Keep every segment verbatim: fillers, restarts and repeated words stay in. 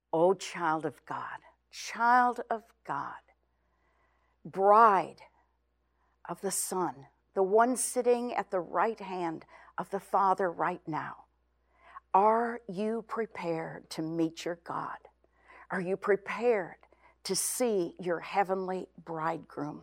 O child of God, child of God, bride of the Son, the one sitting at the right hand of the Father right now. Are you prepared to meet your God? Are you prepared to see your heavenly bridegroom?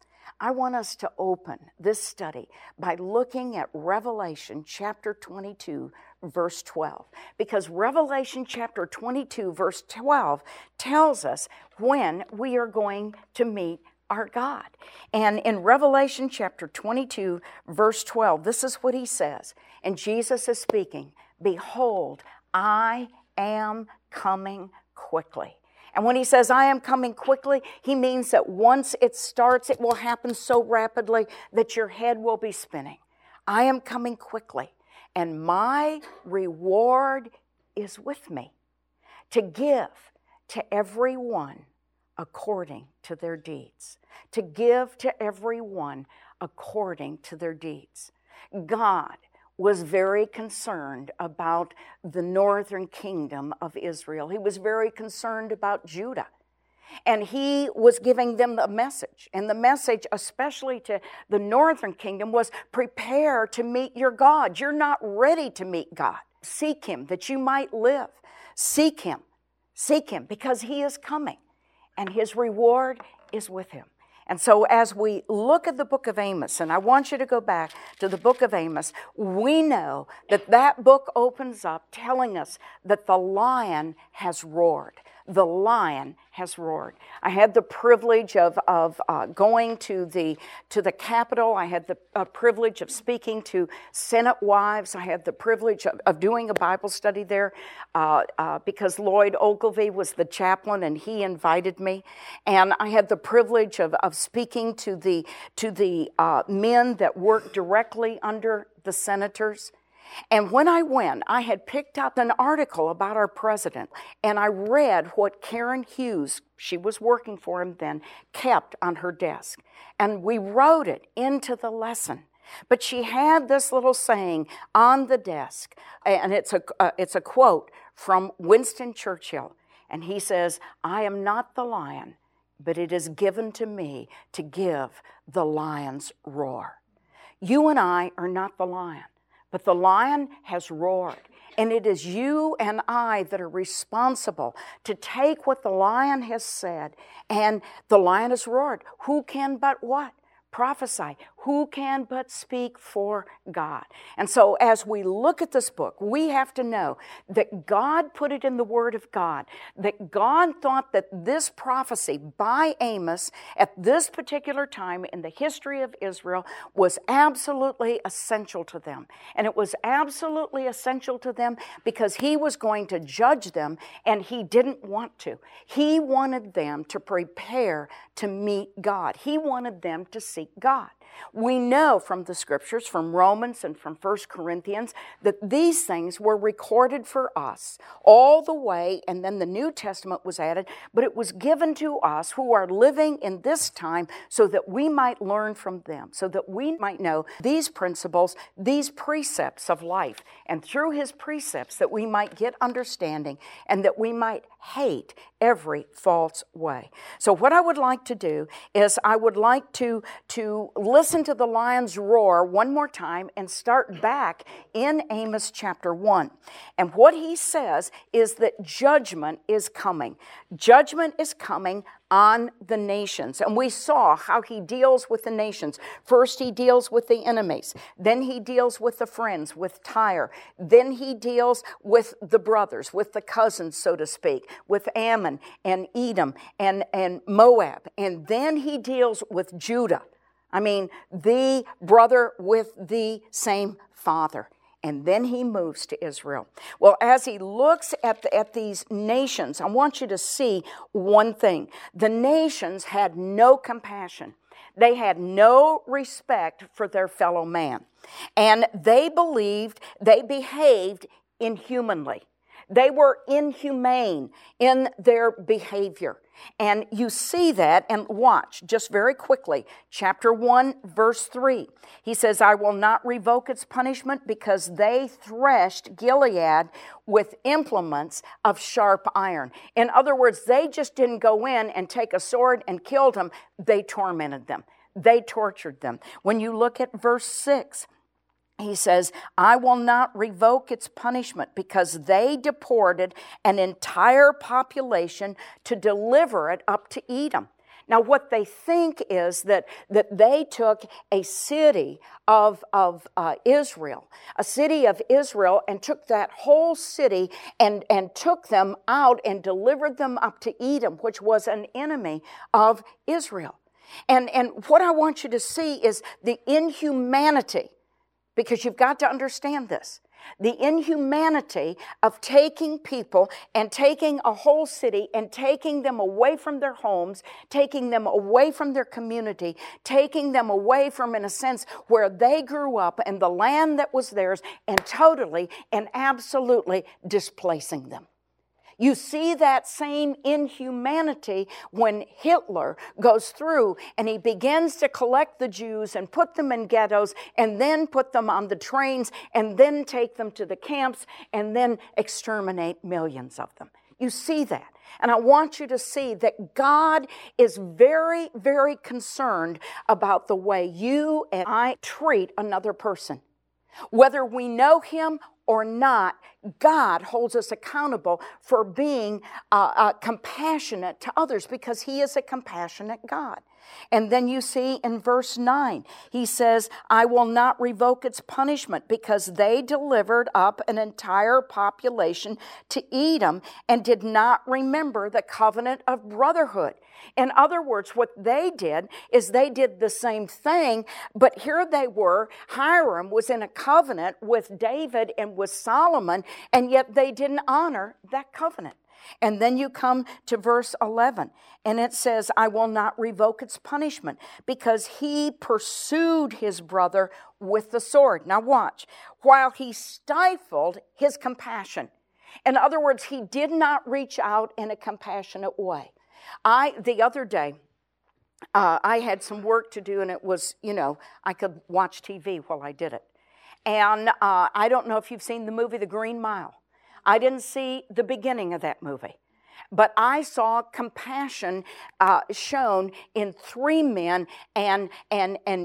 I want us to open this study by looking at Revelation chapter twenty-two, verse twelve. Because Revelation chapter twenty-two, verse twelve tells us when we are going to meet our God. And in Revelation chapter twenty-two, verse twelve, this is what he says. And Jesus is speaking, "Behold, I am coming quickly." And when he says, "I am coming quickly," he means that once it starts, it will happen so rapidly that your head will be spinning. I am coming quickly, and my reward is with me to give to everyone according to their deeds. To give to everyone according to their deeds. God was very concerned about the northern kingdom of Israel. He was very concerned about Judah. And he was giving them the message. And the message, especially to the northern kingdom, was prepare to meet your God. You're not ready to meet God. Seek him that you might live. Seek him. Seek him because he is coming. And his reward is with him. And so as we look at the book of Amos, and I want you to go back to the book of Amos, we know that that book opens up telling us that the lion has roared. The lion has roared. I had the privilege of, of uh, going to the, to the Capitol. I had the uh, privilege of speaking to Senate wives. I had the privilege of, of doing a Bible study there uh, uh, because Lloyd Ogilvie was the chaplain and he invited me. And I had the privilege of, of speaking to the, to the uh, men that work directly under the senators. And when I went, I had picked up an article about our president, and I read what Karen Hughes, she was working for him then, kept on her desk. And we wrote it into the lesson. But she had this little saying on the desk, and it's a, uh, it's a quote from Winston Churchill. And he says, "I am not the lion, but it is given to me to give the lion's roar." You and I are not the lion. But the lion has roared, and it is you and I that are responsible to take what the lion has said, and the lion has roared. Who can but what? Prophesy. Who can but speak for God? And so as we look at this book, we have to know that God put it in the Word of God, that God thought that this prophecy by Amos at this particular time in the history of Israel was absolutely essential to them. And it was absolutely essential to them because he was going to judge them, and he didn't want to. He wanted them to prepare to meet God. He wanted them to seek God. We know from the scriptures, from Romans and from First Corinthians, that these things were recorded for us all the way, and then the New Testament was added, but it was given to us who are living in this time so that we might learn from them, so that we might know these principles, these precepts of life, and through his precepts that we might get understanding and that we might hate every false way. So what I would like to do is I would like to, to listen to the lion's roar one more time and start back in Amos chapter one. And what he says is that judgment is coming. Judgment is coming on the nations. And we saw how he deals with the nations. First he deals with the enemies. Then he deals with the friends, with Tyre. Then he deals with the brothers, with the cousins, so to speak, with Ammon and Edom and, and Moab. And then he deals with Judah. I mean, the brother with the same father. And then he moves to Israel. Well, as he looks at, the, at these nations, I want you to see one thing. The nations had no compassion. They had no respect for their fellow man. And they believed, they behaved inhumanly. They were inhumane in their behavior. And you see that, and watch just very quickly. Chapter one, verse three. He says, I will not revoke its punishment because they threshed Gilead with implements of sharp iron. In other words, they just didn't go in and take a sword and killed them. They tormented them. They tortured them. When you look at verse six, he says, I will not revoke its punishment because they deported an entire population to deliver it up to Edom. Now, what they think is that, that they took a city of, of uh, Israel, a city of Israel, and took that whole city and, and took them out and delivered them up to Edom, which was an enemy of Israel. And, and what I want you to see is the inhumanity, because you've got to understand this. The inhumanity of taking people and taking a whole city and taking them away from their homes, taking them away from their community, taking them away from, in a sense, where they grew up and the land that was theirs, and totally and absolutely displacing them. You see that same inhumanity when Hitler goes through and he begins to collect the Jews and put them in ghettos and then put them on the trains and then take them to the camps and then exterminate millions of them. You see that. And I want you to see that God is very, very concerned about the way you and I treat another person. Whether we know him or not, God holds us accountable for being uh, uh, compassionate to others because he is a compassionate God. And then you see in verse nine, he says, I will not revoke its punishment because they delivered up an entire population to Edom and did not remember the covenant of brotherhood. In other words, what they did is they did the same thing, but here they were. Hiram was in a covenant with David and with Solomon, and yet they didn't honor that covenant. And then you come to verse eleven, and it says, I will not revoke its punishment because he pursued his brother with the sword. Now watch, while he stifled his compassion. In other words, he did not reach out in a compassionate way. I, the other day, uh, I had some work to do, and it was, you know, I could watch T V while I did it. And uh, I don't know if you've seen the movie The Green Mile. I didn't see the beginning of that movie, but I saw compassion uh, shown in three men and, and, and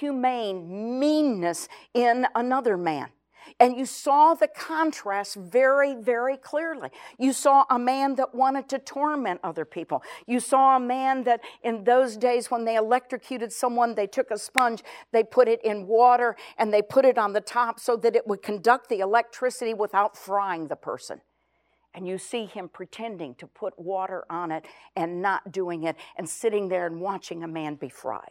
inhumane meanness in another man. And you saw the contrast very, very clearly. You saw a man that wanted to torment other people. You saw a man that in those days when they electrocuted someone, they took a sponge, they put it in water, and they put it on the top so that it would conduct the electricity without frying the person. And you see him pretending to put water on it and not doing it and sitting there and watching a man be fried.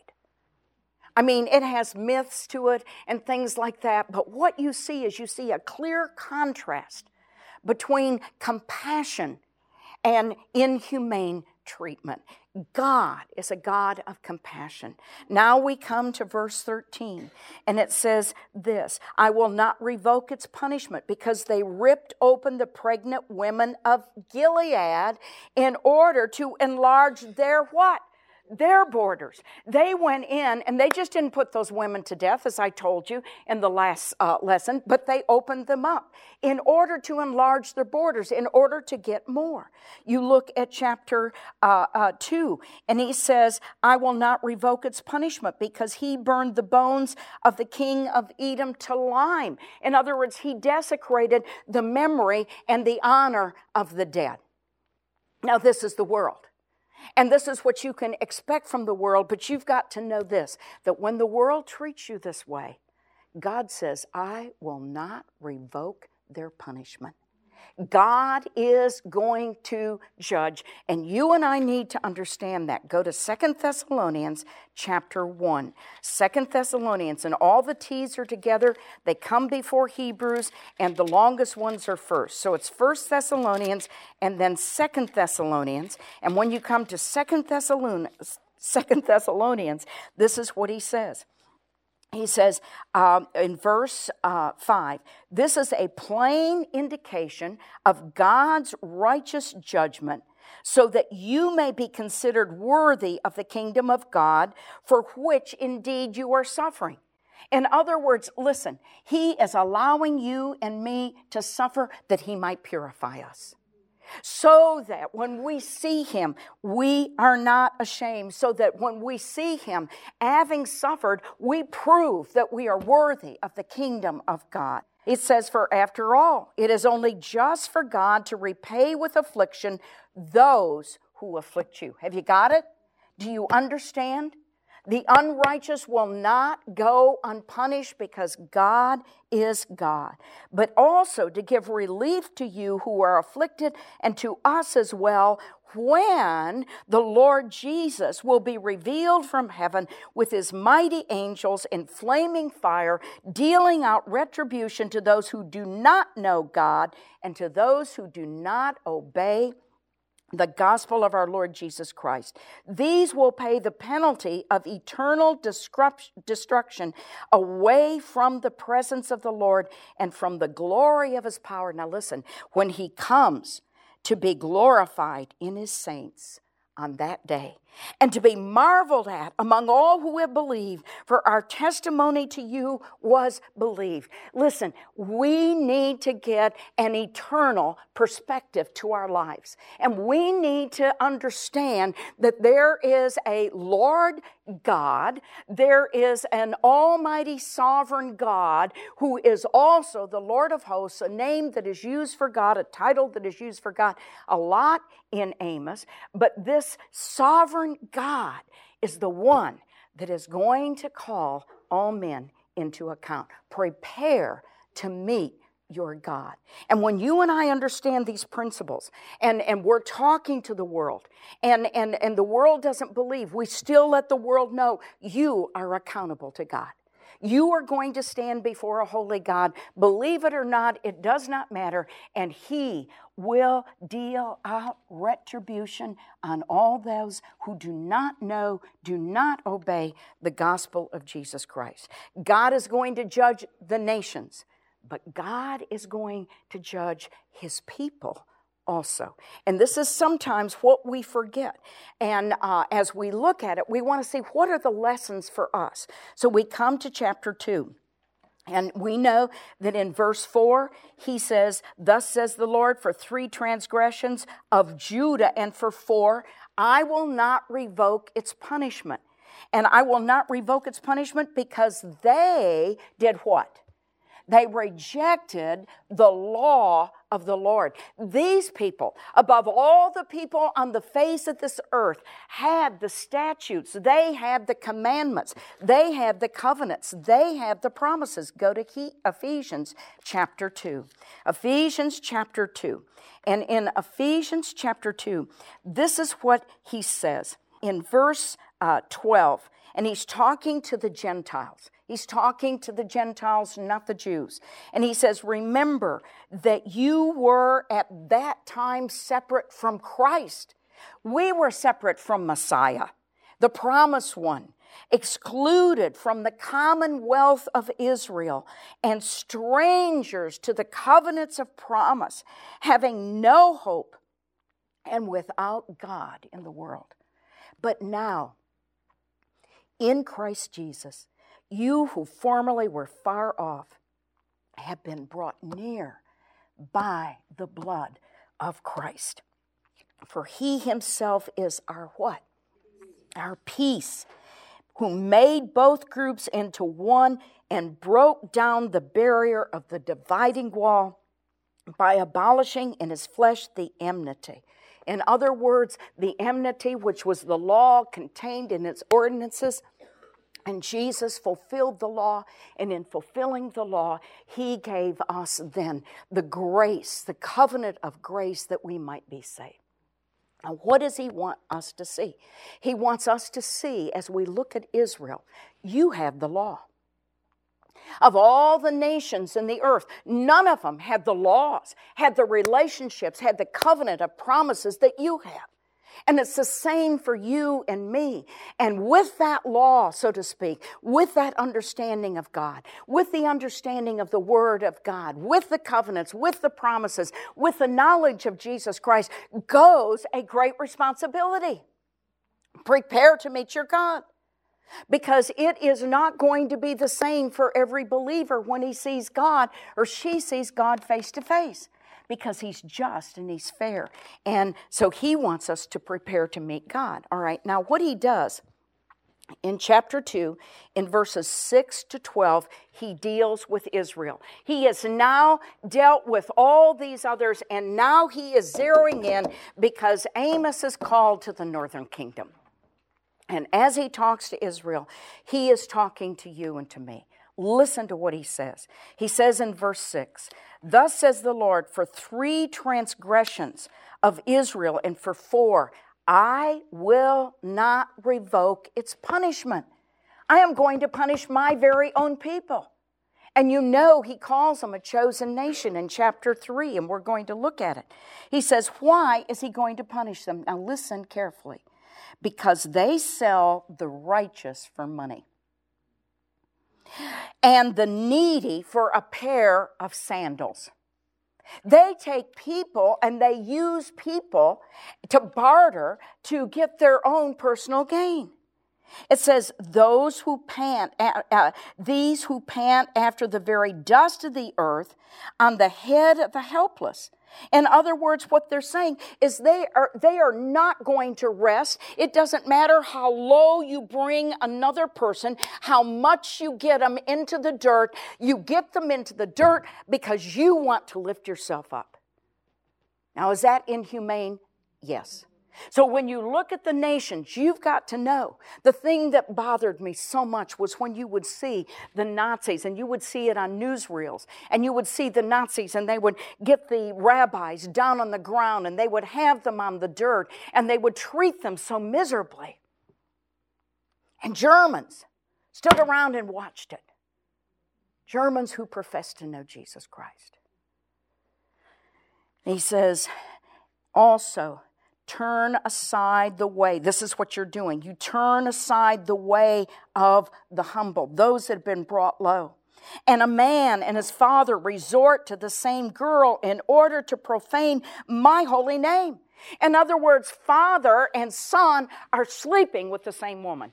I mean, it has myths to it and things like that, but what you see is you see a clear contrast between compassion and inhumane treatment. God is a God of compassion. Now we come to verse thirteen, and it says this, I will not revoke its punishment because they ripped open the pregnant women of Gilead in order to enlarge their what? Their borders. They went in and they just didn't put those women to death, as I told you in the last uh, lesson, but they opened them up in order to enlarge their borders, in order to get more. You look at chapter uh, uh, two, and he says, I will not revoke its punishment because he burned the bones of the king of Edom to lime. In other words, he desecrated the memory and the honor of the dead. Now, this is the world. And this is what you can expect from the world, but you've got to know this, that when the world treats you this way, God says, I will not revoke their punishment. God is going to judge, and you and I need to understand that. Go to Second Thessalonians chapter one. Second Thessalonians, and all the T's are together. They come before Hebrews, and the longest ones are first. So it's First Thessalonians and then Second Thessalonians. And when you come to Second Thessalonians, Second Thessalonians, this is what he says. he says um, in verse uh, five, this is a plain indication of God's righteous judgment, so that you may be considered worthy of the kingdom of God, for which indeed you are suffering. In other words, listen, he is allowing you and me to suffer that he might purify us. So that when we see him, we are not ashamed. So that when we see him, having suffered, we prove that we are worthy of the kingdom of God. It says, for after all, it is only just for God to repay with affliction those who afflict you. Have you got it? Do you understand? The unrighteous will not go unpunished because God is God, but also to give relief to you who are afflicted and to us as well when the Lord Jesus will be revealed from heaven with his mighty angels in flaming fire, dealing out retribution to those who do not know God and to those who do not obey the gospel of our Lord Jesus Christ. These will pay the penalty of eternal destruction away from the presence of the Lord and from the glory of his power. Now listen, when he comes to be glorified in his saints on that day, and to be marveled at among all who have believed, for our testimony to you was believed. Listen, we need to get an eternal perspective to our lives. And we need to understand that there is a Lord God, there is an almighty sovereign God who is also the Lord of hosts, a name that is used for God, a title that is used for God a lot in Amos. But this sovereign God is the one that is going to call all men into account. Prepare to meet your God. And when you and I understand these principles, and, and we're talking to the world, and, and, and the world doesn't believe, we still let the world know you are accountable to God. You are going to stand before a holy God. Believe it or not, it does not matter. And he will deal out retribution on all those who do not know, do not obey the gospel of Jesus Christ. God is going to judge the nations, but God is going to judge his people also. And this is sometimes what we forget. And uh, as we look at it, we want to see what are the lessons for us. So we come to chapter two. And we know that in verse four, he says, thus says the Lord, for three transgressions of Judah and for four, I will not revoke its punishment. And I will not revoke its punishment because they did what? They rejected the law of the Lord. These people, above all the people on the face of this earth, had the statutes. They had the commandments. They had the covenants. They had the promises. Go to Ephesians chapter two. Ephesians chapter two. And in Ephesians chapter two, this is what he says in verse uh, twelve. And he's talking to the Gentiles. He's talking to the Gentiles, not the Jews. And he says, remember that you were at that time separate from Christ. We were separate from Messiah, the promised one, excluded from the commonwealth of Israel, and strangers to the covenants of promise, having no hope and without God in the world. But now, in Christ Jesus, you who formerly were far off have been brought near by the blood of Christ. For he himself is our what? Our peace, who made both groups into one and broke down the barrier of the dividing wall by abolishing in his flesh the enmity. In other words, the enmity, which was the law contained in its ordinances, and Jesus fulfilled the law, and in fulfilling the law, he gave us then the grace, the covenant of grace that we might be saved. Now, what does he want us to see? He wants us to see, as we look at Israel, you have the law. Of all the nations in the earth, none of them had the laws, had the relationships, had the covenant of promises that you have. And it's the same for you and me. And with that law, so to speak, with that understanding of God, with the understanding of the Word of God, with the covenants, with the promises, with the knowledge of Jesus Christ, goes a great responsibility. Prepare to meet your God. Because it is not going to be the same for every believer when he sees God or she sees God face to face. Because he's just and he's fair. And so he wants us to prepare to meet God. All right, now what he does in chapter two, in verses six to twelve, he deals with Israel. He has now dealt with all these others, and now he is zeroing in because Amos is called to the northern kingdom. And as he talks to Israel, he is talking to you and to me. Listen to what he says. He says in verse six, "Thus says the Lord, for three transgressions of Israel and for four, I will not revoke its punishment. I am going to punish my very own people." And you know he calls them a chosen nation in chapter three, and we're going to look at it. He says, why is he going to punish them? Now listen carefully. Because they sell the righteous for money, and the needy for a pair of sandals. They take people and they use people to barter to get their own personal gain. It says, those who pant, uh, uh, these who pant after the very dust of the earth on the head of the helpless. In other words, what they're saying is they are they are not going to rest. It doesn't matter how low you bring another person, how much you get them into the dirt. You get them into the dirt because you want to lift yourself up. Now, is that inhumane? Yes. So when you look at the nations, you've got to know the thing that bothered me so much was when you would see the Nazis, and you would see it on newsreels, and you would see the Nazis and they would get the rabbis down on the ground and they would have them on the dirt and they would treat them so miserably. And Germans stood around and watched it. Germans who professed to know Jesus Christ. He says, also, turn aside the way. This is what you're doing. You turn aside the way of the humble, those that have been brought low. And a man and his father resort to the same girl in order to profane my holy name. In other words, father and son are sleeping with the same woman.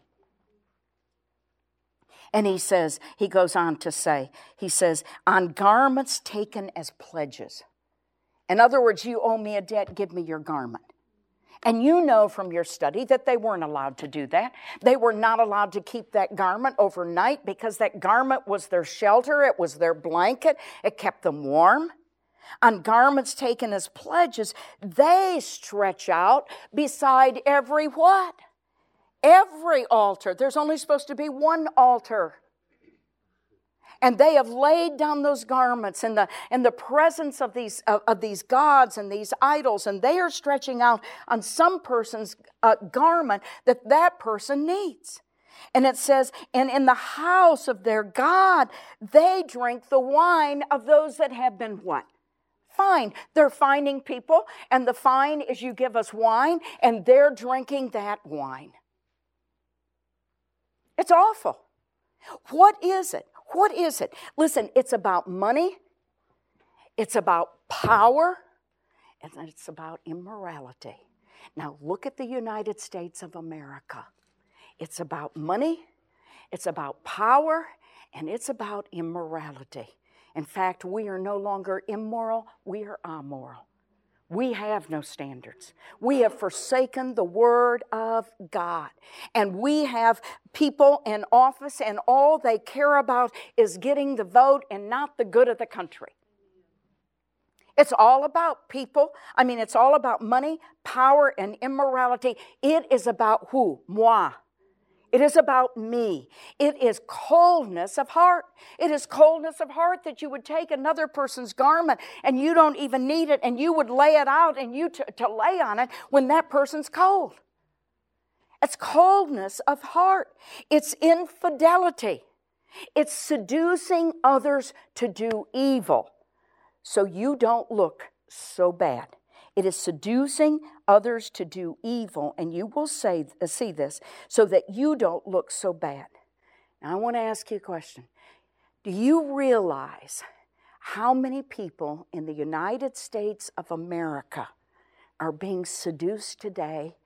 And he says, he goes on to say, he says, on garments taken as pledges. In other words, you owe me a debt, give me your garment. And you know from your study that they weren't allowed to do that. They were not allowed to keep that garment overnight because that garment was their shelter. It was their blanket. It kept them warm. On garments taken as pledges, they stretch out beside every what? Every altar. There's only supposed to be one altar. And they have laid down those garments in the, in the presence of these, of, of these gods and these idols. And they are stretching out on some person's uh, garment that that person needs. And it says, and in the house of their God, they drink the wine of those that have been what? Fined. They're fining people. And the fine is you give us wine. And they're drinking that wine. It's awful. What is it? What is it? Listen, it's about money, it's about power, and it's about immorality. Now look at the United States of America. It's about money, it's about power, and it's about immorality. In fact, we are no longer immoral, we are amoral. We have no standards. We have forsaken the Word of God. And we have people in office and all they care about is getting the vote and not the good of the country. It's all about people. I mean, it's all about money, power, and immorality. It is about who? Moi. It is about me. It is coldness of heart. It is coldness of heart that you would take another person's garment and you don't even need it and you would lay it out and you to, to lay on it when that person's cold. It's coldness of heart. It's infidelity. It's seducing others to do evil so you don't look so bad. It is seducing others to do evil, and you will say, uh, see this, so that you don't look so bad. Now, I want to ask you a question. Do you realize how many people in the United States of America are being seduced today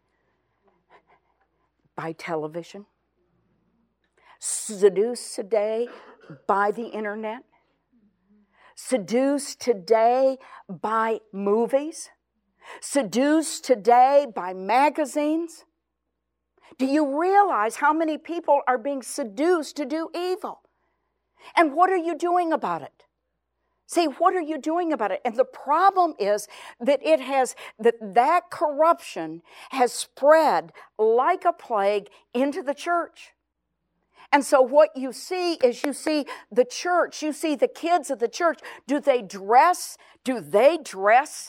by television? Seduced today by the internet? Seduced today by movies? Seduced today by magazines? Do you realize how many people are being seduced to do evil? And what are you doing about it? See, what are you doing about it? And the problem is that it has, that that corruption has spread like a plague into the church. And so what you see is you see the church, you see the kids of the church. Do they dress? Do they dress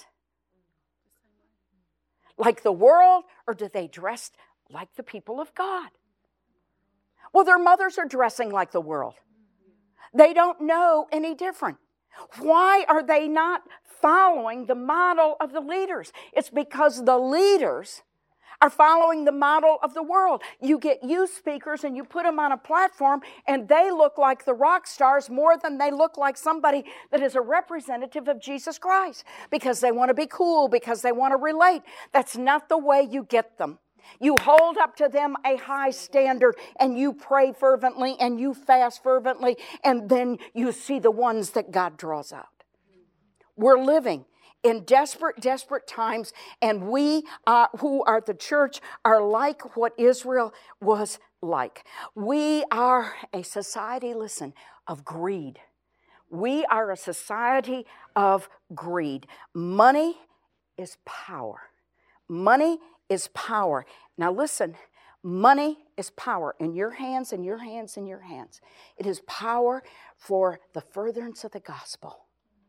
like the world, or do they dress like the people of God? Well, their mothers are dressing like the world. They don't know any different. Why are they not following the model of the leaders? It's because the leaders are following the model of the world. You get youth speakers and you put them on a platform and they look like the rock stars more than they look like somebody that is a representative of Jesus Christ, because they want to be cool, because they want to relate. That's not the way you get them. You hold up to them a high standard and you pray fervently and you fast fervently, and then you see the ones that God draws out. We're living in desperate, desperate times, and we uh, who are the church are like what Israel was like. We are a society, listen, of greed. We are a society of greed. Money is power. Money is power. Now listen, money is power in your hands, in your hands, in your hands. It is power for the furtherance of the gospel.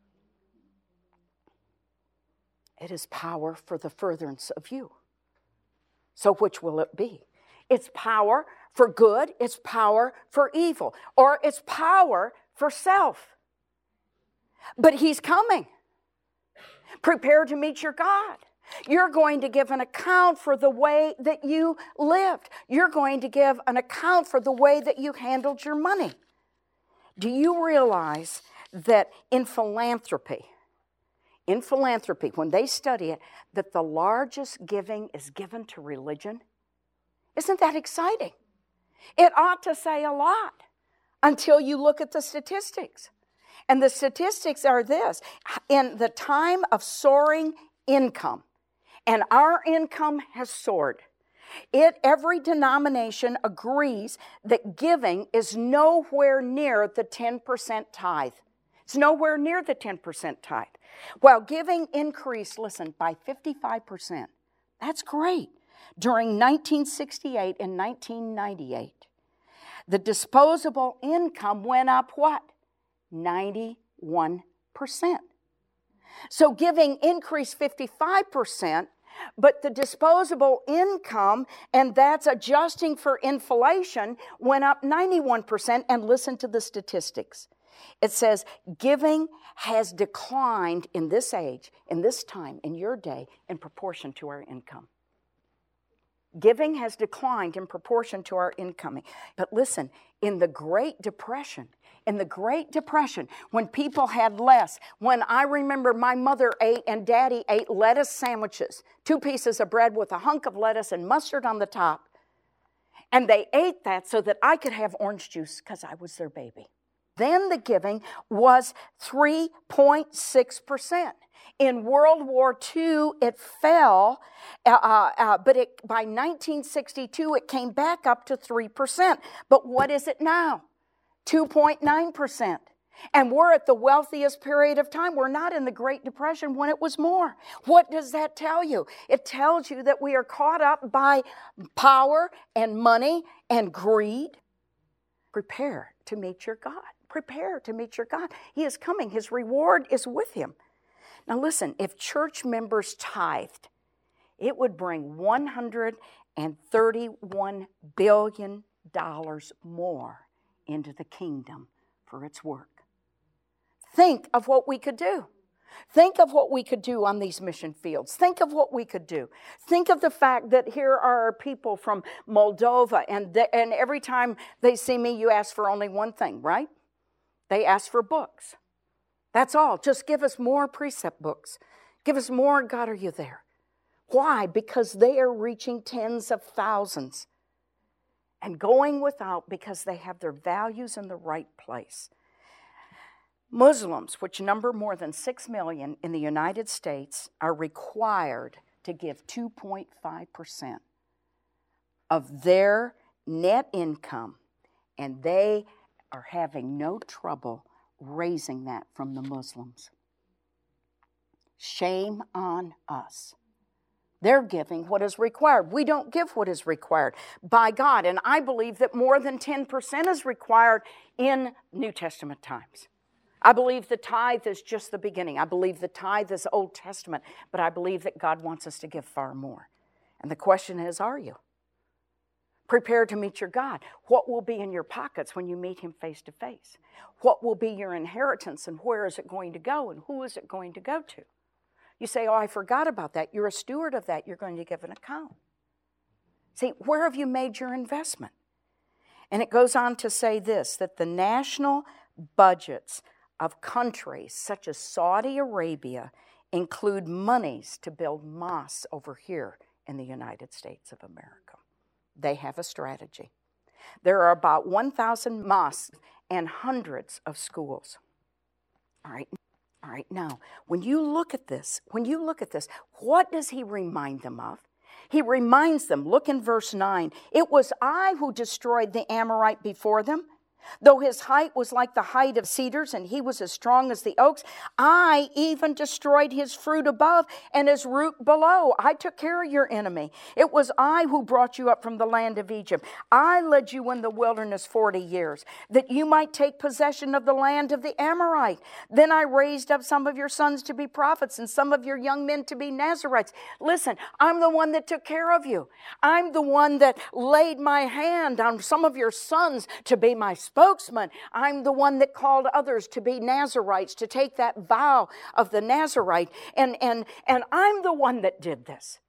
It is power for the furtherance of you. So which will it be? It's power for good, it's power for evil, or it's power for self. But He's coming. Prepare to meet your God. You're going to give an account for the way that you lived. You're going to give an account for the way that you handled your money. Do you realize that in philanthropy, in philanthropy, when they study it, that the largest giving is given to religion? Isn't that exciting? It ought to say a lot until you look at the statistics. And the statistics are this: in the time of soaring income, and our income has soared, it, every denomination agrees that giving is nowhere near the ten percent tithe. It's nowhere near the ten percent tithe. While giving increased, listen, by fifty-five percent. That's great. During nineteen sixty-eight and nineteen ninety-eight, the disposable income went up what? ninety-one percent. So giving increased fifty-five percent, but the disposable income, and that's adjusting for inflation, went up ninety-one percent. And listen to the statistics. It says giving has declined in this age, in this time, in your day, in proportion to our income. Giving has declined in proportion to our income. But listen, in the Great Depression, in the Great Depression, when people had less, when I remember my mother ate and Daddy ate lettuce sandwiches, two pieces of bread with a hunk of lettuce and mustard on the top, and they ate that so that I could have orange juice because I was their baby. Then the giving was three point six percent. In World War Two, it fell, uh, uh, but it, by nineteen sixty-two, it came back up to three percent. But what is it now? two point nine percent. And we're at the wealthiest period of time. We're not in the Great Depression when it was more. What does that tell you? It tells you that we are caught up by power and money and greed. Prepare to meet your God. Prepare to meet your God. He is coming. His reward is with Him. Now listen, if church members tithed, it would bring one hundred thirty-one billion dollars more into the kingdom for its work. Think of what we could do. Think of what we could do on these mission fields. Think of what we could do. Think of the fact that here are people from Moldova, and, the, and every time they see me, you ask for only one thing, right? They ask for books. That's all. Just give us more precept books. Give us more, God, are you there? Why? Because they are reaching tens of thousands and going without because they have their values in the right place. Muslims, which number more than six million in the United States, are required to give two point five percent of their net income, and they are having no trouble raising that from the Muslims. Shame on us. They're giving what is required. We don't give what is required by God, and I believe that more than ten percent is required in New Testament times. I believe the tithe is just the beginning. I believe the tithe is Old Testament, but I believe that God wants us to give far more. And the question is, are you prepared to meet your God? What will be in your pockets when you meet Him face to face? What will be your inheritance, and where is it going to go, and who is it going to go to? You say, oh, I forgot about that. You're a steward of that. You're going to give an account. See, where have you made your investment? And it goes on to say this, that the national budgets of countries such as Saudi Arabia include monies to build mosques over here in the United States of America. They have a strategy. There are about one thousand mosques and hundreds of schools. All right, all right. Now, when you look at this, when you look at this, what does he remind them of? He reminds them, look in verse nine, it was I who destroyed the Amorite before them. Though his height was like the height of cedars, and he was as strong as the oaks, I even destroyed his fruit above and his root below. I took care of your enemy. It was I who brought you up from the land of Egypt. I led you in the wilderness forty years, that you might take possession of the land of the Amorite. Then I raised up some of your sons to be prophets, and some of your young men to be Nazarites. Listen, I'm the one that took care of you. I'm the one that laid my hand on some of your sons to be my spokesman. I'm the one that called others to be Nazarites, to take that vow of the Nazarite. And, and, and I'm the one that did this.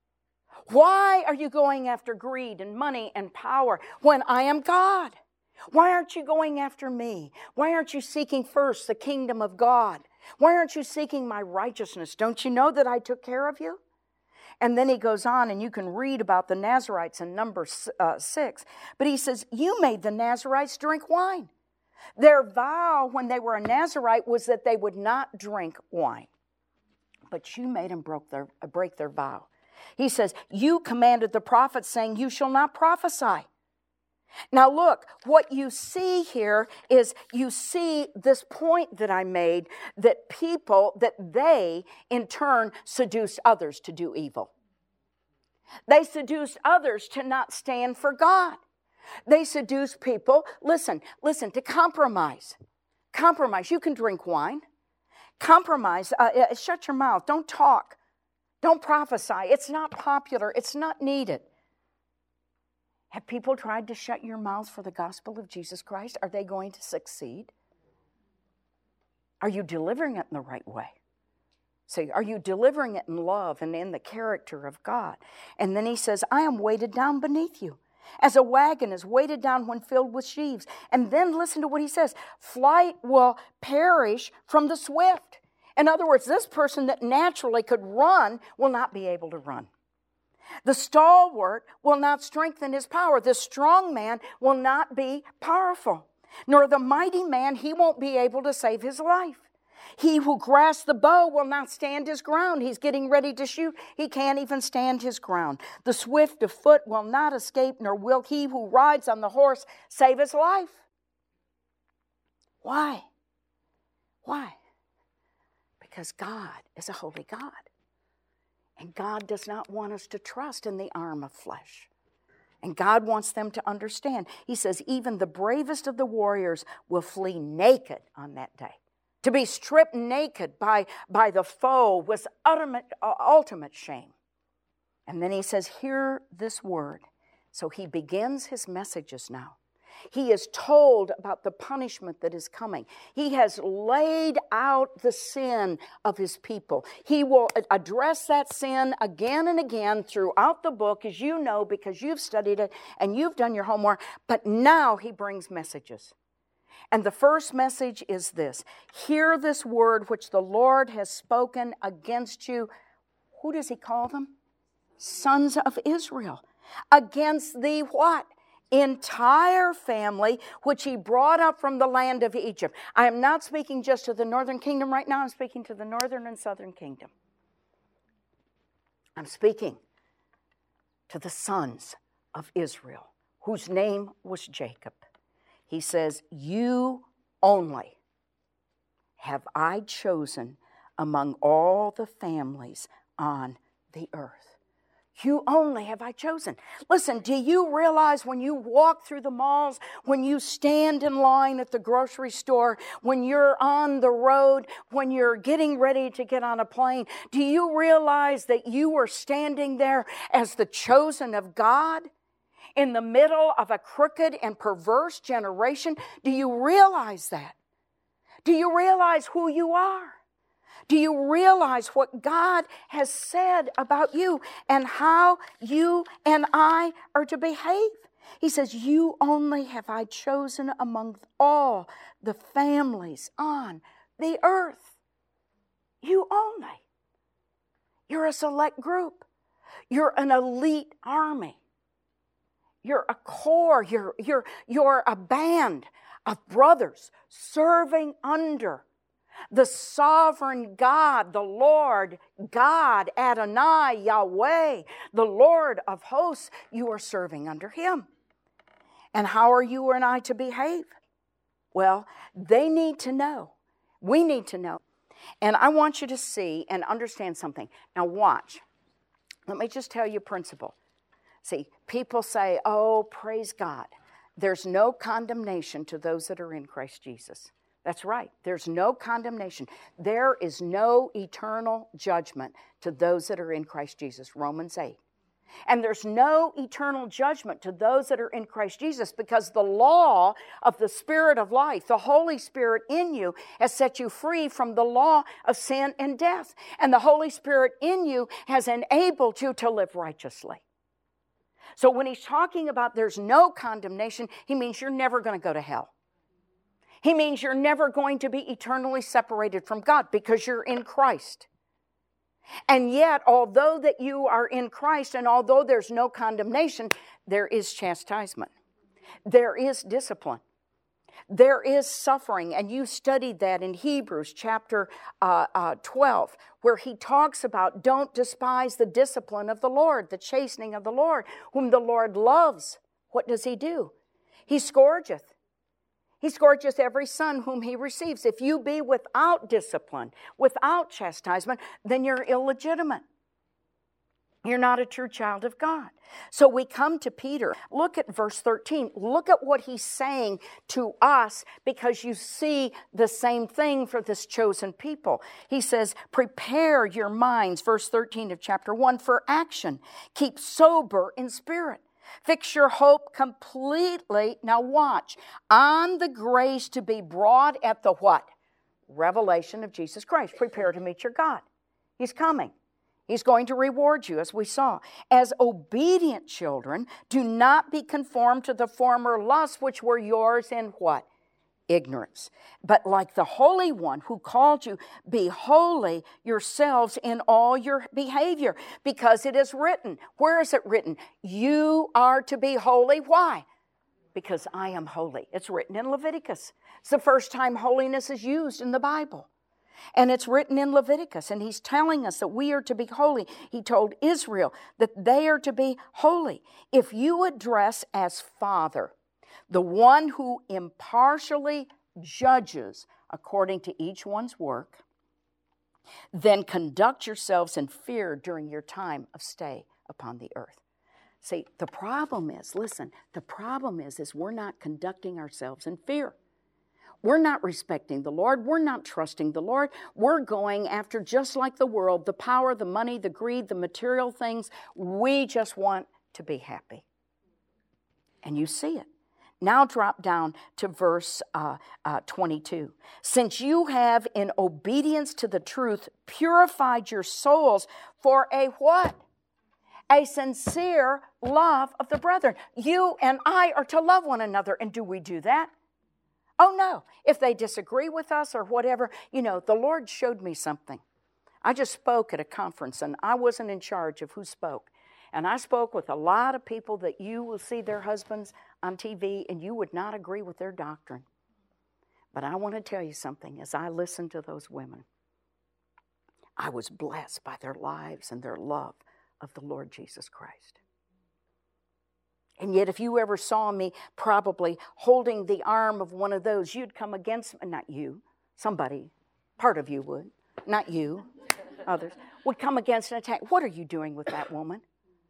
Why are you going after greed and money and power when I am God? Why aren't you going after me? Why aren't you seeking first the kingdom of God? Why aren't you seeking my righteousness? Don't you know that I took care of you? And then he goes on, and you can read about the Nazarites in number uh, six. But he says, you made the Nazarites drink wine. Their vow when they were a Nazarite was that they would not drink wine. But you made them broke their, uh, break their vow. He says, you commanded the prophets, saying, you shall not prophesy. Now look, what you see here is you see this point that I made, that people, that they in turn seduced others to do evil. They seduced others to not stand for God. They seduced people, listen, listen, to compromise. Compromise. You can drink wine. Compromise. Uh, uh, shut your mouth. Don't talk. Don't prophesy. It's not popular. It's not needed. Have people tried to shut your mouth for the gospel of Jesus Christ? Are they going to succeed? Are you delivering it in the right way? See, are you delivering it in love and in the character of God? And then he says, I am weighted down beneath you, as a wagon is weighted down when filled with sheaves. And then listen to what he says, flight will perish from the swift. In other words, this person that naturally could run will not be able to run. The stalwart will not strengthen his power. The strong man will not be powerful. Nor the mighty man, he won't be able to save his life. He who grasps the bow will not stand his ground. He's getting ready to shoot. He can't even stand his ground. The swift of foot will not escape, nor will he who rides on the horse save his life. Why? Why? Because God is a holy God. And God does not want us to trust in the arm of flesh. And God wants them to understand. He says, even the bravest of the warriors will flee naked on that day. To be stripped naked by, by the foe was ultimate, uh, ultimate shame. And then he says, hear this word. So he begins his messages now. He is told about the punishment that is coming. He has laid out the sin of his people. He will address that sin again and again throughout the book, as you know, because you've studied it and you've done your homework. But now he brings messages. And the first message is this: hear this word which the Lord has spoken against you. Who does he call them? Sons of Israel. Against the what? Entire family which he brought up from the land of Egypt. I am not speaking just to the northern kingdom right now. I'm speaking to the northern and southern kingdom. I'm speaking to the sons of Israel, whose name was Jacob. He says, you only have I chosen among all the families on the earth. You only have I chosen. Listen, do you realize when you walk through the malls, when you stand in line at the grocery store, when you're on the road, when you're getting ready to get on a plane, do you realize that you are standing there as the chosen of God in the middle of a crooked and perverse generation? Do you realize that? Do you realize who you are? Do you realize what God has said about you and how you and I are to behave? He says, you only have I chosen among all the families on the earth. You only. You're a select group. You're an elite army. You're a corps. You're, you're, you're a band of brothers serving under the sovereign God, the Lord God, Adonai, Yahweh, the Lord of hosts. You are serving under him. And how are you and I to behave? Well, they need to know. We need to know. And I want you to see and understand something. Now watch. Let me just tell you a principle. See, people say, oh, praise God. There's no condemnation to those that are in Christ Jesus. That's right. There's no condemnation. There is no eternal judgment to those that are in Christ Jesus. Romans eight. And there's no eternal judgment to those that are in Christ Jesus, because the law of the Spirit of life, the Holy Spirit in you, has set you free from the law of sin and death. And the Holy Spirit in you has enabled you to live righteously. So when he's talking about there's no condemnation, he means you're never going to go to hell. He means you're never going to be eternally separated from God because you're in Christ. And yet, although that you are in Christ and although there's no condemnation, there is chastisement. There is discipline. There is suffering. And you studied that in Hebrews chapter uh, uh, twelve, where he talks about don't despise the discipline of the Lord, the chastening of the Lord, whom the Lord loves. What does he do? He scourgeth. He scourgeth every son whom he receives. If you be without discipline, without chastisement, then you're illegitimate. You're not a true child of God. So we come to Peter. Look at verse thirteen. Look at what he's saying to us, because you see the same thing for this chosen people. He says, prepare your minds, verse thirteen of chapter one, for action. Keep sober in spirit. Fix your hope completely, now watch, on the grace to be brought at the what? Revelation of Jesus Christ. Prepare to meet your God. He's coming. He's going to reward you, as we saw. As obedient children, do not be conformed to the former lusts which were yours in what? Ignorance. But like the Holy One who called you, be holy yourselves in all your behavior, because it is written. Where is it written? You are to be holy. Why? Because I am holy. It's written in Leviticus. It's the first time holiness is used in the Bible. And it's written in Leviticus, and he's telling us that we are to be holy. He told Israel that they are to be holy. If you address as Father the one who impartially judges according to each one's work, then conduct yourselves in fear during your time of stay upon the earth. See, the problem is, listen, the problem is, is we're not conducting ourselves in fear. We're not respecting the Lord. We're not trusting the Lord. We're going after, just like the world, the power, the money, the greed, the material things. We just want to be happy. And you see it. Now drop down to verse uh, uh, twenty-two. Since you have, in obedience to the truth, purified your souls for a what? A sincere love of the brethren. You and I are to love one another. And do we do that? Oh, no. If they disagree with us or whatever, you know, the Lord showed me something. I just spoke at a conference, and I wasn't in charge of who spoke. And I spoke with a lot of people that you will see their husbands on T V, and you would not agree with their doctrine. But I want to tell you something. As I listened to those women, I was blessed by their lives and their love of the Lord Jesus Christ. And yet if you ever saw me probably holding the arm of one of those, you'd come against me. Not you. Somebody. Part of you would. Not you. Others. Would come against and attack. What are you doing with that woman?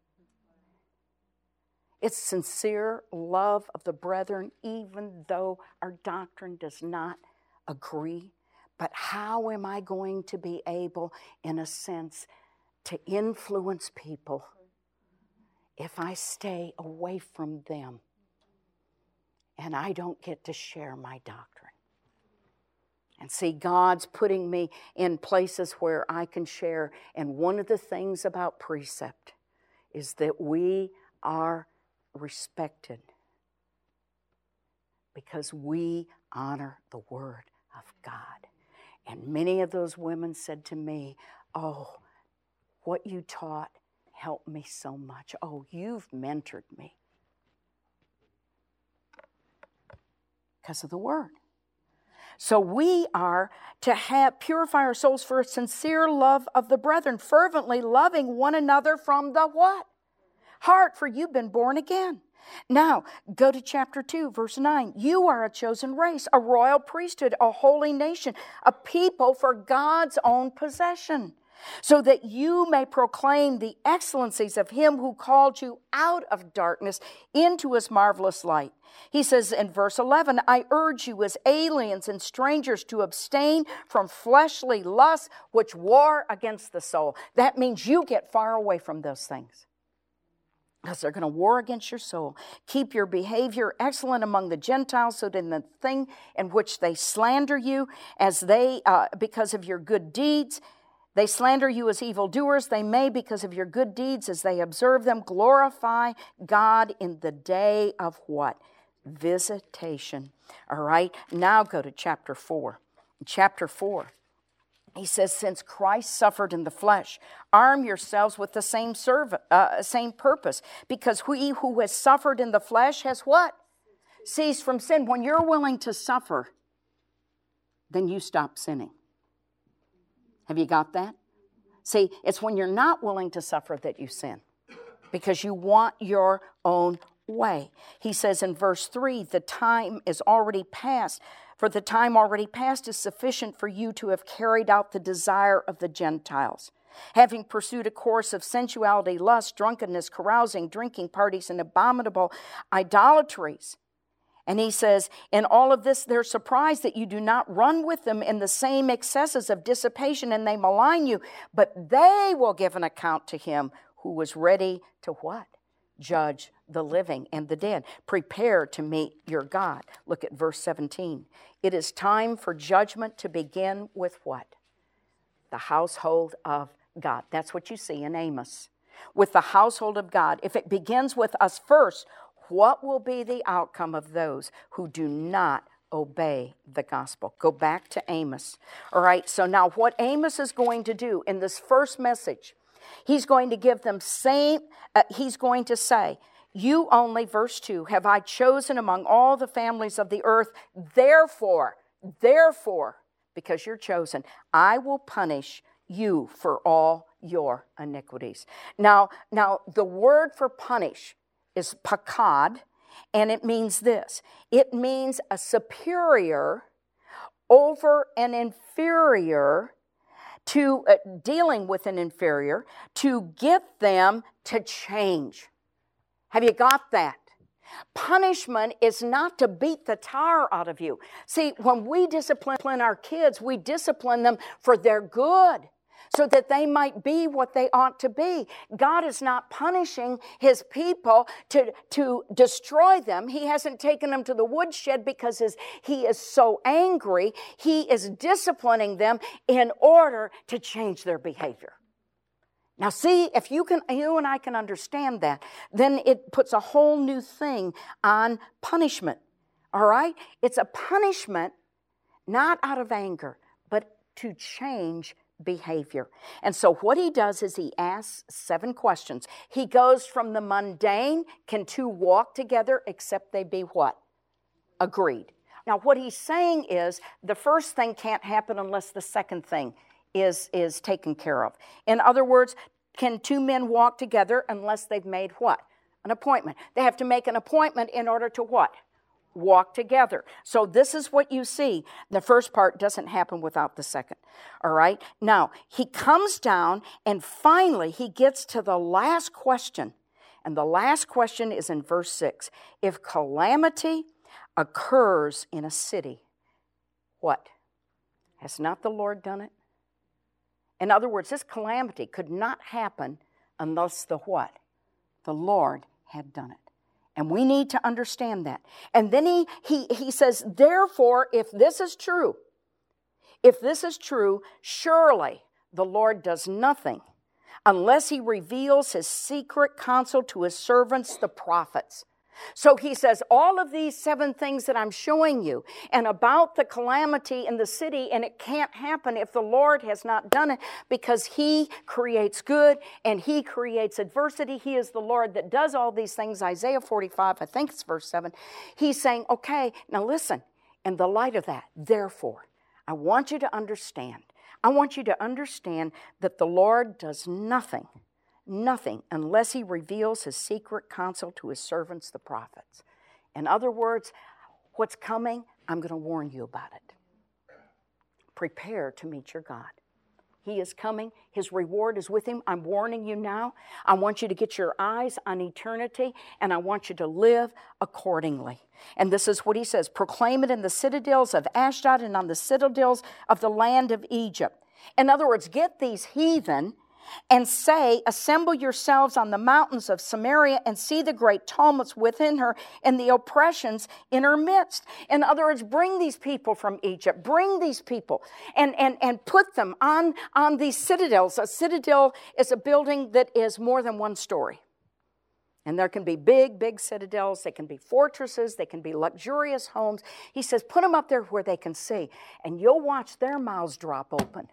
It's sincere love of the brethren, even though our doctrine does not agree. But how am I going to be able, in a sense, to influence people if I stay away from them and I don't get to share my doctrine? And see, God's putting me in places where I can share. And one of the things about precept is that we are respected because we honor the Word of God. And many of those women said to me, oh, what you taught helped me so much. Oh, you've mentored me. Because of the Word. So we are to have purify our souls for a sincere love of the brethren, fervently loving one another from the what? Heart, for you've been born again. Now, go to chapter two, verse nine. You are a chosen race, a royal priesthood, a holy nation, a people for God's own possession, so that you may proclaim the excellencies of Him who called you out of darkness into His marvelous light. He says in verse eleven, I urge you as aliens and strangers to abstain from fleshly lusts which war against the soul. That means you get far away from those things, because they're going to war against your soul. Keep your behavior excellent among the Gentiles, so that in the thing in which they slander you, as they, uh, because of your good deeds, they slander you as evildoers, they may, because of your good deeds, as they observe them, glorify God in the day of what? Visitation. All right, now go to chapter four. In chapter four, he says, since Christ suffered in the flesh, arm yourselves with the same serv- uh, same purpose, because he who has suffered in the flesh has what? Ceased from sin. When you're willing to suffer, then you stop sinning. Have you got that? See, it's when you're not willing to suffer that you sin, because you want your own way. He says in verse three, the time is already past, for the time already past is sufficient for you to have carried out the desire of the Gentiles, having pursued a course of sensuality, lust, drunkenness, carousing, drinking parties, and abominable idolatries. And he says, in all of this, they're surprised that you do not run with them in the same excesses of dissipation, and they malign you, but they will give an account to Him who was ready to what? Judge the living and the dead. Prepare to meet your God. Look at verse seventeen. It is time for judgment to begin with what? The household of God. That's what you see in Amos. With the household of God. If it begins with us first, what will be the outcome of those who do not obey the gospel? Go back to Amos. All right, so now what Amos is going to do in this first message, he's going to give them same, uh, he's going to say, you only, verse two, have I chosen among all the families of the earth, therefore, therefore, because you're chosen, I will punish you for all your iniquities. Now, now the word for punish is pakad, and it means this. It means a superior over an inferior, to uh, dealing with an inferior, to get them to change. Have you got that? Punishment is not to beat the tar out of you. See, when we discipline our kids, we discipline them for their good. so that they might be what they ought to be. God is not punishing his people to, to destroy them. He hasn't taken them to the woodshed because his, he is so angry. He is disciplining them in order to change their behavior. Now see, if you can, you and I can understand that, then it puts a whole new thing on punishment. All right? It's a punishment not out of anger, but to change behavior. And so what he does is he asks seven questions. He goes from the mundane, can two walk together except they be what? Agreed. Now what he's saying is the first thing can't happen unless the second thing is, is taken care of. In other words, can two men walk together unless they've made what? An appointment. They have to make an appointment in order to what? Walk together. So this is what you see. The first part doesn't happen without the second. All right? Now, he comes down and finally he gets to the last question. And the last question is in verse six. If calamity occurs in a city, what? Has not the Lord done it? In other words, this calamity could not happen unless the what? The Lord had done it. And we need to understand that. And then he, he, he says, therefore, if this is true, if this is true, surely the Lord does nothing unless he reveals his secret counsel to his servants, the prophets. So he says, all of these seven things that I'm showing you and about the calamity in the city, and it can't happen if the Lord has not done it, because he creates good and he creates adversity. He is the Lord that does all these things. Isaiah forty-five, I think it's verse seven. He's saying, okay, now listen, in the light of that, therefore, I want you to understand, I want you to understand that the Lord does nothing Nothing unless he reveals his secret counsel to his servants, the prophets. In other words, what's coming, I'm going to warn you about it. Prepare to meet your God. He is coming. His reward is with him. I'm warning you now. I want you to get your eyes on eternity, and I want you to live accordingly. And this is what he says, proclaim it in the citadels of Ashdod and on the citadels of the land of Egypt. In other words, get these heathen and say, assemble yourselves on the mountains of Samaria and see the great tumults within her and the oppressions in her midst. In other words, bring these people from Egypt, bring these people and, and, and put them on, on these citadels. A citadel is a building that is more than one story. And there can be big, big citadels. They can be fortresses. They can be luxurious homes. He says, put them up there where they can see, and you'll watch their mouths drop open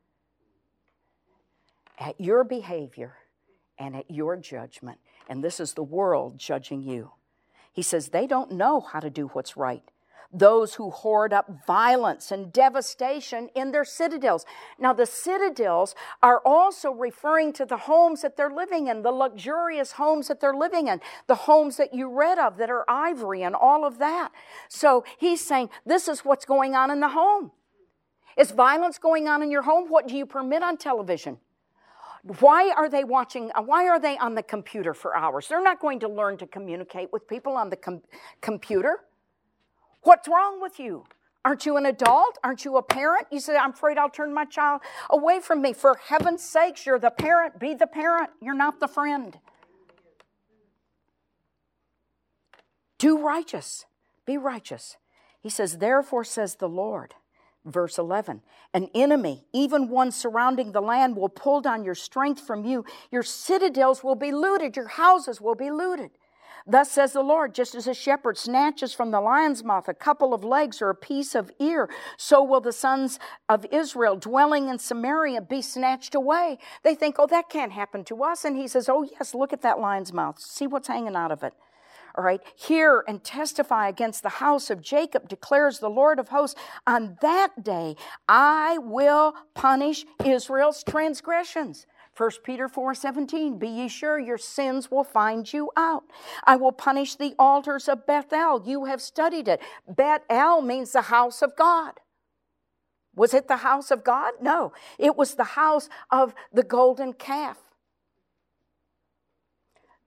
at your behavior and at your judgment. And this is the world judging you. He says they don't know how to do what's right. Those who hoard up violence and devastation in their citadels. Now the citadels are also referring to the homes that they're living in, the luxurious homes that they're living in, the homes that you read of that are ivory and all of that. So he's saying this is what's going on in the home. Is violence going on in your home? What do you permit on television? Why are they watching? Why are they on the computer for hours? They're not going to learn to communicate with people on the com- computer. What's wrong with you? Aren't you an adult? Aren't you a parent? You say, I'm afraid I'll turn my child away from me. For heaven's sakes, you're the parent. Be the parent. You're not the friend. Do righteous. Be righteous. He says, therefore says the Lord. Verse eleven, an enemy, even one surrounding the land, will pull down your strength from you. Your citadels will be looted. Your houses will be looted. Thus says the Lord, just as a shepherd snatches from the lion's mouth a couple of legs or a piece of ear, so will the sons of Israel dwelling in Samaria be snatched away. They think, oh, that can't happen to us. And he says, oh, yes, look at that lion's mouth. See what's hanging out of it. All right, hear and testify against the house of Jacob, declares the Lord of hosts. On that day, I will punish Israel's transgressions. First Peter four seventeen, be ye sure your sins will find you out. I will punish the altars of Bethel. You have studied it. Bethel means the house of God. Was it the house of God? No, it was the house of the golden calf.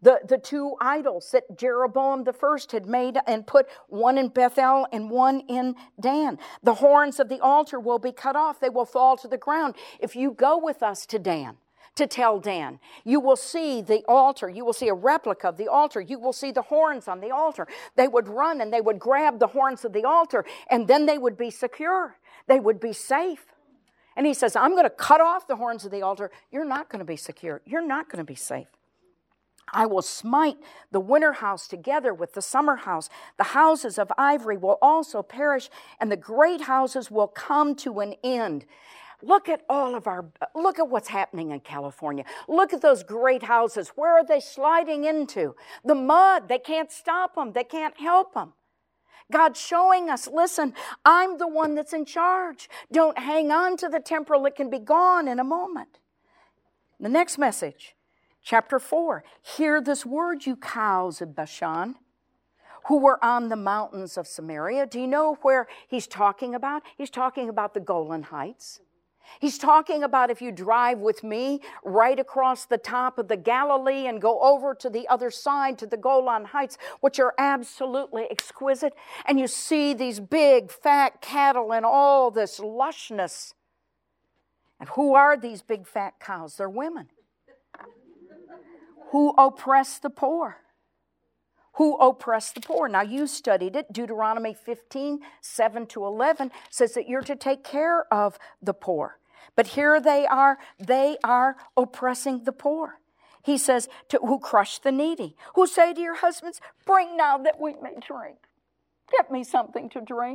The, the two idols that Jeroboam the first had made and put, one in Bethel and one in Dan. The horns of the altar will be cut off. They will fall to the ground. If you go with us to Dan, to tell Dan, you will see the altar. You will see a replica of the altar. You will see the horns on the altar. They would run and they would grab the horns of the altar, and then they would be secure. They would be safe. And he says, I'm going to cut off the horns of the altar. You're not going to be secure. You're not going to be safe. I will smite the winter house together with the summer house. The houses of ivory will also perish, and the great houses will come to an end. Look at all of our, look at what's happening in California. Look at those great houses. Where are they sliding into? The mud. They can't stop them. They can't help them. God's showing us, listen, I'm the one that's in charge. Don't hang on to the temporal. It can be gone in a moment. The next message. Chapter four, hear this word, you cows of Bashan, who were on the mountains of Samaria. Do you know where he's talking about? He's talking about the Golan Heights. He's talking about if you drive with me right across the top of the Galilee and go over to the other side to the Golan Heights, which are absolutely exquisite, and you see these big fat cattle and all this lushness. And who are these big fat cows? They're women. Who oppress the poor. Who oppress the poor. Now you studied it. Deuteronomy fifteen, seven to eleven says that you're to take care of the poor. But here they are, they are oppressing the poor. He says, to, who crush the needy. Who say to your husbands, bring now that we may drink. Get me something to drink.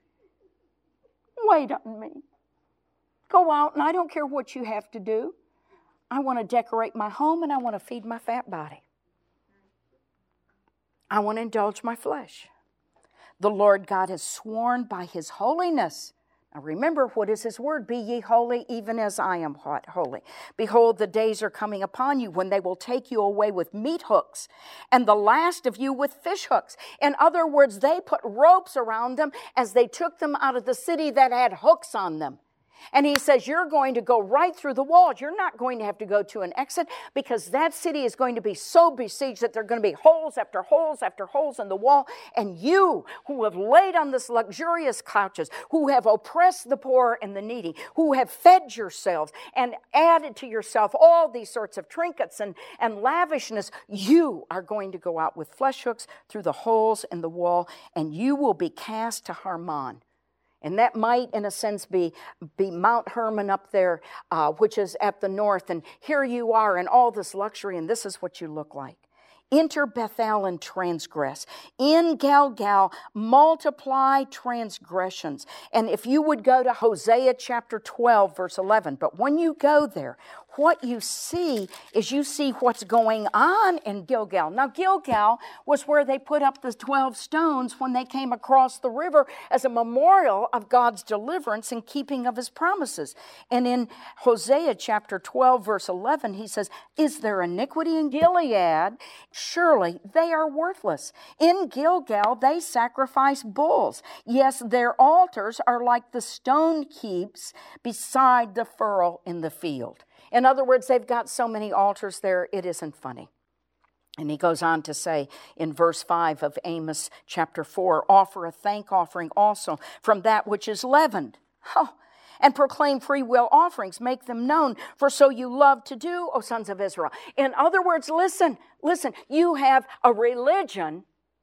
Wait on me. Go out and I don't care what you have to do. I want to decorate my home and I want to feed my fat body. I want to indulge my flesh. The Lord God has sworn by His holiness. Now remember, what is His word? Be ye holy even as I am holy. Behold, the days are coming upon you when they will take you away with meat hooks and the last of you with fish hooks. In other words, they put ropes around them as they took them out of the city that had hooks on them. And he says, you're going to go right through the walls. You're not going to have to go to an exit because that city is going to be so besieged that there are going to be holes after holes after holes in the wall. And you who have laid on this luxurious couches, who have oppressed the poor and the needy, who have fed yourselves and added to yourself all these sorts of trinkets and, and lavishness, you are going to go out with flesh hooks through the holes in the wall, and you will be cast to Harmon. And that might, in a sense, be, be Mount Hermon up there, uh, which is at the north. And here you are in all this luxury, and this is what you look like. Enter Bethel and transgress. In Gilgal, multiply transgressions. And if you would go to Hosea chapter twelve, verse eleven, but when you go there, what you see is you see what's going on in Gilgal. Now, Gilgal was where they put up the twelve stones when they came across the river as a memorial of God's deliverance and keeping of His promises. And in Hosea chapter twelve, verse eleven, he says, is there iniquity in Gilead? Surely they are worthless. In Gilgal, they sacrifice bulls. Yes, their altars are like the stone heaps beside the furrow in the field. In other words, they've got so many altars there, it isn't funny. And he goes on to say in verse five of Amos chapter four, offer a thank offering also from that which is leavened. Oh, and proclaim free will offerings, make them known, for so you love to do, O sons of Israel. In other words, listen, listen, you have a religion.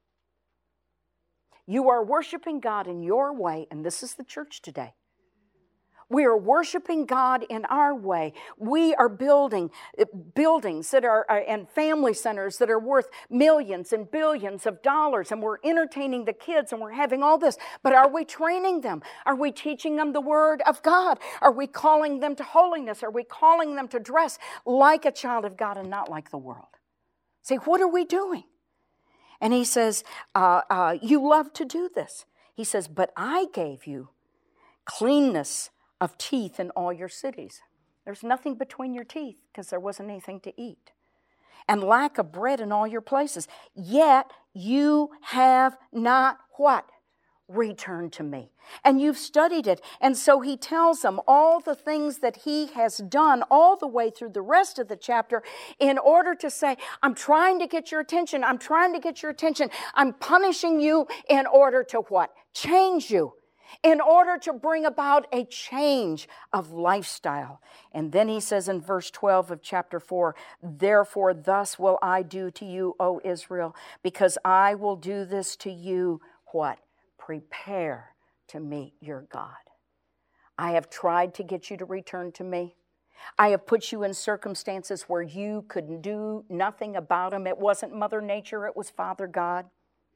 You are worshiping God in your way, and this is the church today. We are worshiping God in our way. We are building buildings that are and family centers that are worth millions and billions of dollars, and we're entertaining the kids and we're having all this. But are we training them? Are we teaching them the Word of God? Are we calling them to holiness? Are we calling them to dress like a child of God and not like the world? See, what are we doing? And he says, uh, uh, you love to do this. He says, but I gave you cleanness of teeth in all your cities. There's nothing between your teeth because there wasn't anything to eat. And lack of bread in all your places. Yet you have not what? return to me. And you've studied it. And so he tells them all the things that he has done all the way through the rest of the chapter in order to say, I'm trying to get your attention. I'm trying to get your attention. I'm punishing you in order to what? Change you. In order to bring about a change of lifestyle. And then he says in verse twelve of chapter four, therefore thus will I do to you, O Israel, because I will do this to you, what? Prepare to meet your God. I have tried to get you to return to me. I have put you in circumstances where you could do nothing about them. It wasn't Mother Nature, it was Father God.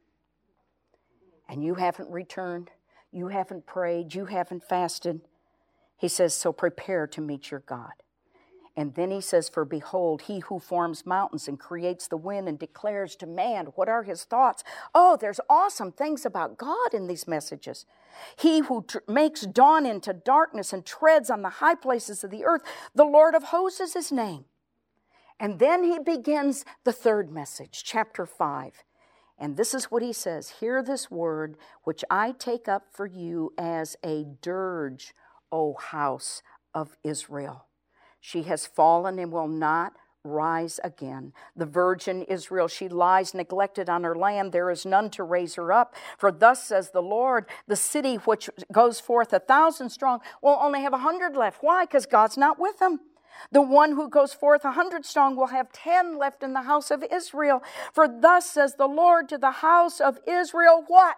And you haven't returned. You haven't prayed. You haven't fasted. He says, so prepare to meet your God. And then he says, for behold, he who forms mountains and creates the wind and declares to man, what are his thoughts? Oh, there's awesome things about God in these messages. He who tr- makes dawn into darkness and treads on the high places of the earth, the Lord of hosts is his name. And then he begins the third message, chapter five. And this is what he says, hear this word, which I take up for you as a dirge, O house of Israel. She has fallen and will not rise again. The virgin Israel, she lies neglected on her land. There is none to raise her up. For thus says the Lord, the city which goes forth a thousand strong will only have a hundred left. Why? Because God's not with them. The one who goes forth a hundred strong will have ten left in the house of Israel. For thus says the Lord to the house of Israel, what?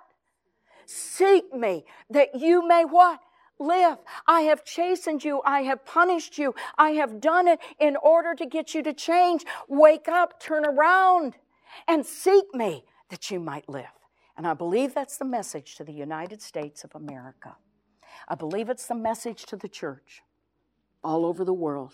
Seek me, that you may what? Live. I have chastened you. I have punished you. I have done it in order to get you to change. Wake up, turn around, and seek me that you might live. And I believe that's the message to the United States of America. I believe it's the message to the church all over the world.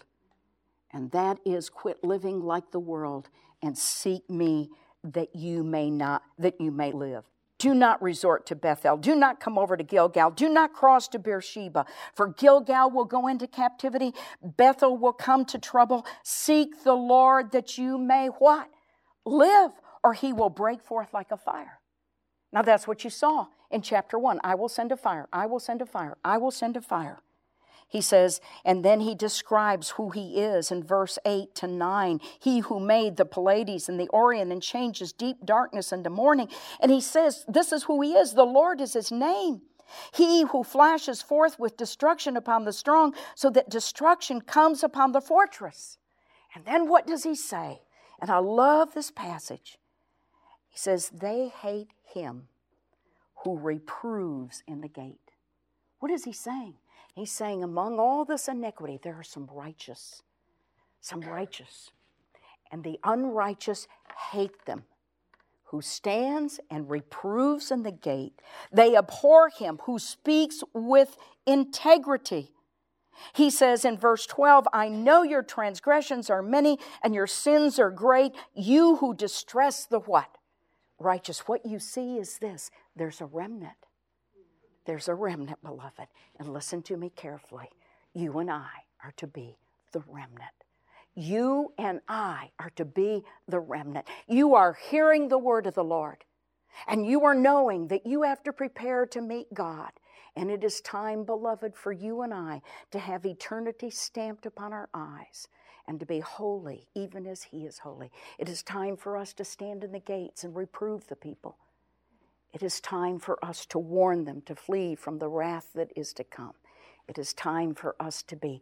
And that is quit living like the world and seek me that you may not, that you may live. Do not resort to Bethel. Do not come over to Gilgal. Do not cross to Beersheba. For Gilgal will go into captivity. Bethel will come to trouble. Seek the Lord that you may what? Live, or he will break forth like a fire. Now that's what you saw in chapter one. I will send a fire. I will send a fire. I will send a fire. He says, and then he describes who he is in verse eight to nine. He who made the Pleiades and the Orion and changes deep darkness into morning. And he says, this is who he is. The Lord is his name. He who flashes forth with destruction upon the strong, so that destruction comes upon the fortress. And then what does he say? And I love this passage. He says, they hate him who reproves in the gate. What is he saying? He's saying among all this iniquity, there are some righteous, some righteous. And the unrighteous hate them. Who stands and reproves in the gate. They abhor him who speaks with integrity. He says in verse twelve, I know your transgressions are many and your sins are great. You who distress the what? Righteous. What you see is this. There's a remnant. There's a remnant, beloved. And listen to me carefully. You and I are to be the remnant. You and I are to be the remnant. You are hearing the word of the Lord. And you are knowing that you have to prepare to meet God. And it is time, beloved, for you and I to have eternity stamped upon our eyes and to be holy, even as he is holy. It is time for us to stand in the gates and reprove the people. It is time for us to warn them to flee from the wrath that is to come. It is time for us to be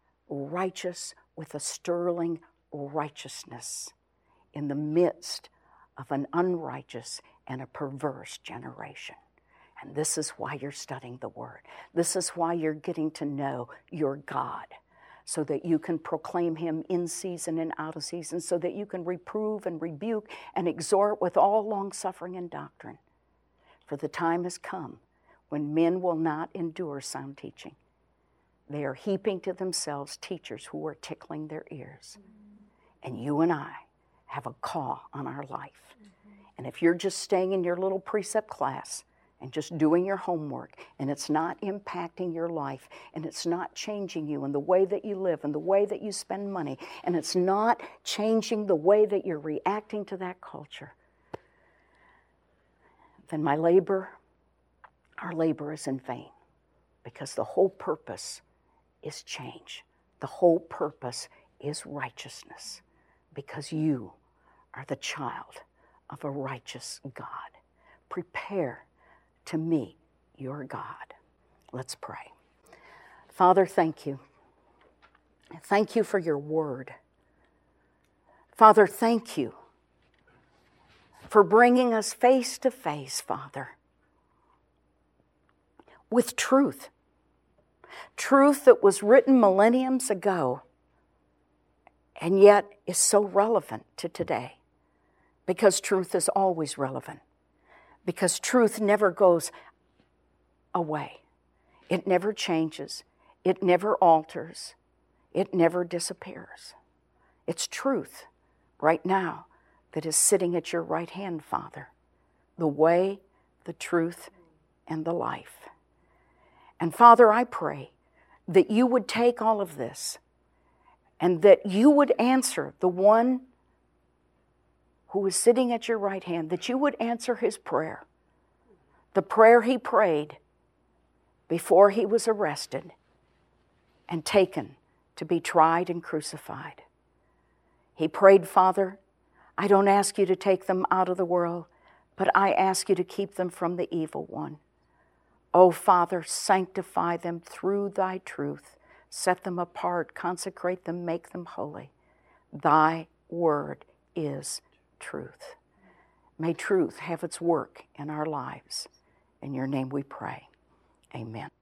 righteous with a sterling righteousness in the midst of an unrighteous and a perverse generation. And this is why you're studying the Word. This is why you're getting to know your God, so that you can proclaim him in season and out of season, so that you can reprove and rebuke and exhort with all long-suffering and doctrine. For the time has come when men will not endure sound teaching. They are heaping to themselves teachers who are tickling their ears. And you and I have a call on our life. And if you're just staying in your little precept class and just doing your homework, and it's not impacting your life, and it's not changing you in the way that you live and the way that you spend money, and it's not changing the way that you're reacting to that culture, then my labor our labor is in vain, because the whole purpose is change. The whole purpose is righteousness, because you are the child of a righteous God. Prepare to meet your God. Let's pray. Father, thank you. Thank you for your word. Father, thank you for bringing us face to face, Father, with truth. Truth that was written millenniums ago and yet is so relevant to today, because truth is always relevant, because truth never goes away. It never changes. It never alters. It never disappears. It's truth right now that is sitting at your right hand, Father, the way, the truth, and the life. And Father, I pray that you would take all of this and that you would answer the one who is sitting at your right hand, that you would answer his prayer, the prayer he prayed before he was arrested and taken to be tried and crucified. He prayed, Father, I don't ask you to take them out of the world, but I ask you to keep them from the evil one. Oh, Father, sanctify them through thy truth. Set them apart, consecrate them, make them holy. Thy word is truth. May truth have its work in our lives. In your name we pray. Amen.